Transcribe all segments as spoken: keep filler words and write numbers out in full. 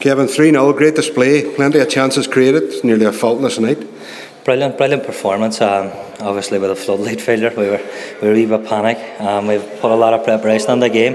Kevin, three nil, great display, plenty of chances created, nearly a faultless night. Brilliant, brilliant performance. Um, obviously, with a floodlight failure, we were we were a wee bit panic. Um, we've put a lot of preparation on the game.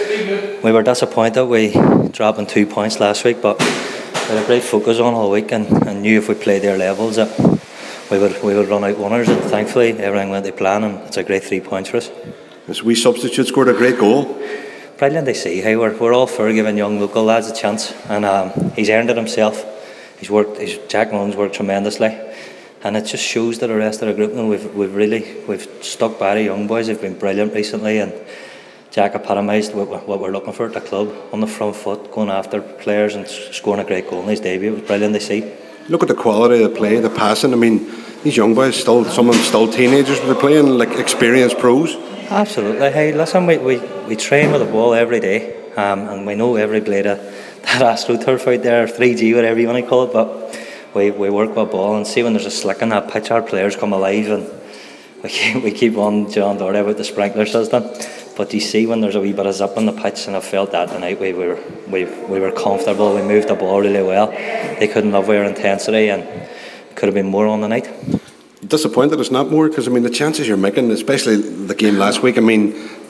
We were disappointed we dropped in two points last week, but we had a great focus on all week and, and knew if we played their levels that we would we would run out winners. And thankfully, everything went to plan, and it's a great three points for us. This wee substitute scored a great goal. Brilliant to see. Hey, we're we're all for giving young local lads a chance, and um, he's earned it himself. He's worked. He's, Jack Mullins worked tremendously. And it just shows to the rest of the group now we've we've really we've stuck by the young boys. They've been brilliant recently, and Jack epitomised what, what we're looking for at the club, on the front foot, going after players and scoring a great goal in his debut. It was brilliant to see. Look at the quality of the play, the passing. I mean, these young boys, still some of them still teenagers, but they're playing like experienced pros. Absolutely. Hey, listen, we we, we train with the ball every day, um, and we know every blade of that AstroTurf out there, three G, whatever you want to call it, but We, we work with ball, and see when there's a slick in that pitch, our players come alive, and we keep, we keep on John Doherty about the sprinkler system. But you see when there's a wee bit of zip on the pitch, and I felt that tonight. We were we, we were comfortable. We moved the ball really well. They couldn't live with our intensity, and could have been more on the night. Disappointed it's not more, because I mean the chances you're making, especially the game last week. I mean,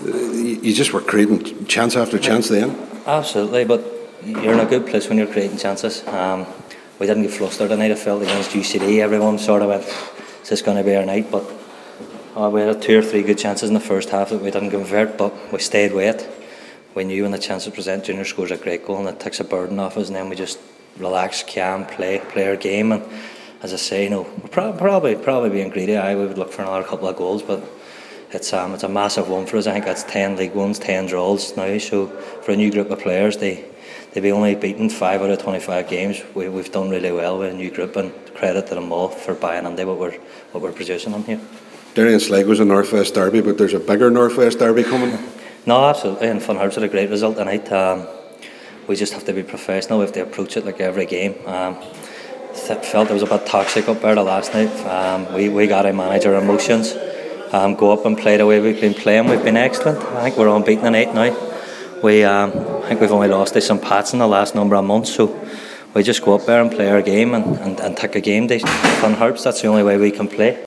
you just were creating chance after chance then. Absolutely, but you're in a good place when you're creating chances. Um, We didn't get flustered tonight. I felt against U C D, everyone sort of went, "Is this going to be our night?" But uh, we had two or three good chances in the first half that we didn't convert, but we stayed with it. We knew when the chance was present, Junior scores a great goal and it takes a burden off us, and then we just relax, calm, play, play our game. And as I say, you know, we're pro- probably probably being greedy. I we would look for another couple of goals, but it's um it's a massive one for us. I think that's ten league ones, ten draws now. So for a new group of players, they. They've only beaten five out of twenty-five games. We, we've done really well with a new group, and credit to them all for buying into what we're what we're producing on here. Derry Sligo's a North West derby, but there's a bigger North West derby coming. No, absolutely, and Fun Harps had a great result tonight. Um, we just have to be professional. We have to approach it like every game. Um, felt it was a bit toxic up there the last night. Um, we we got to manage our emotions. Um, go up and play the way we've been playing. We've been excellent. I think we're unbeaten in eight now. We, um, I think we've only lost to some Pats in the last number of months, so we just go up there and play our game and, and, and take a game to Fun Harps. That's the only way we can play.